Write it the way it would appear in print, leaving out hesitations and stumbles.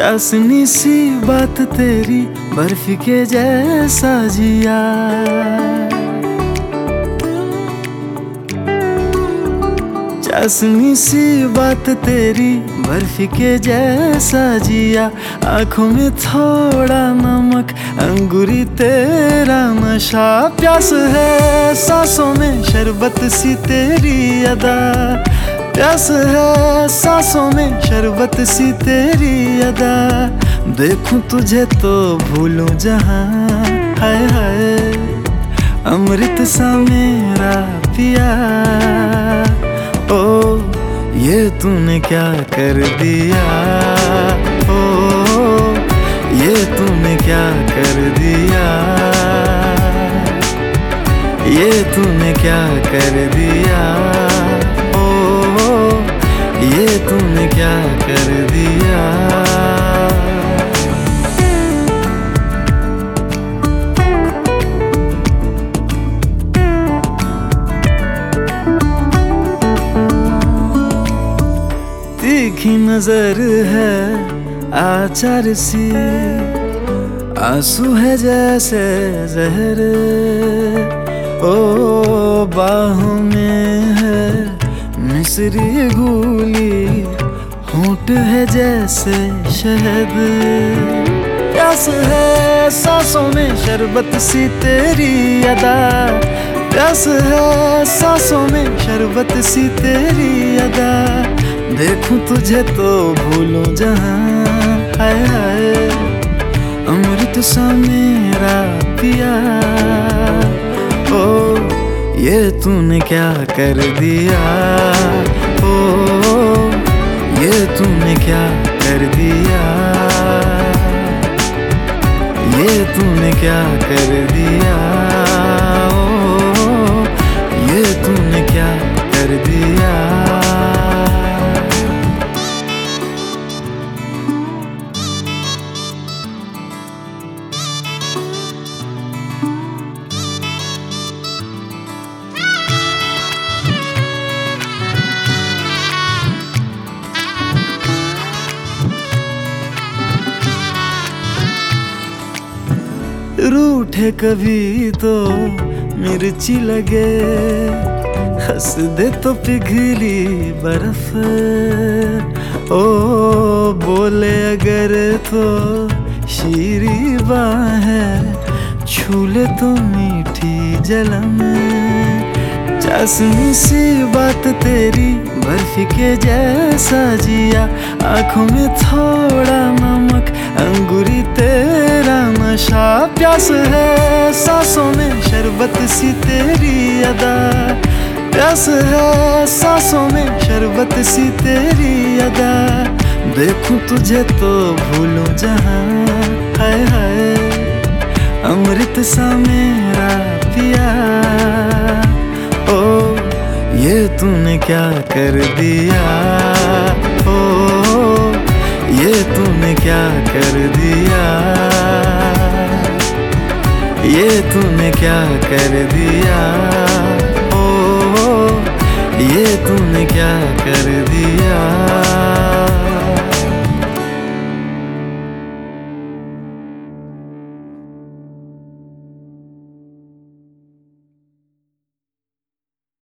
चाशनी सी बात तेरी, बर्फी के जैसा जिया। चाशनी सी बात तेरी, बर्फी के जैसा जिया। आंखों में थोड़ा नमक, अंगूरी तेरा नशा। प्यास है सांसों में, शरबत सी तेरी अदा। प्यास है सांसों में, शरबत सी तेरी अदा। देखूं तुझे तो भूलूं जहां, हाय हाय अमृत सा मेरा पिया। ओ ये तूने क्या कर दिया, ओ ये तूने क्या कर दिया, ये तूने क्या कर दिया। ये तूने क्या कर दिया। तीखी नजर है आचार सी, आंसू है जैसे जहर। ओ बाहों में है मिस्री घूली, होंठ है जैसे शहद। प्यास है सांसों में, शरबत सी तेरी अदा। प्यास है सांसों में, शरबत सी तेरी अदा। देखूं तुझे तो भूलूं जहां, हाय हाय अमृत सा मेरा पिया। ओ ये तूने क्या कर दिया, ओ ये तूने क्या कर दिया। ये तूने क्या कर दिया, ओ ये तूने क्या कर दिया। रूठे कभी तो मिर्ची लगे, हंस दे तो पिघली बर्फ। ओ बोले अगर तो शीरी बाहें, छू ले तो मीठी जलन। चाशनी सी बात तेरी, बर्फी के जैसा जिया। आंखों में थोड़ा नमक, अंगूरी तेरा नशा। प्यास है सांसों में, शरबत सी तेरी अदा। प्यास है सांसों में, शरबत सी तेरी अदा। देखूं तुझे तो भूलूं जहां, हाय हाय अमृत सा मेरा पिया। ओ ये तूने क्या कर दिया, ओ ये तूने क्या कर दिया। ये तूने क्या कर दिया, ओ ये तूने क्या कर दिया।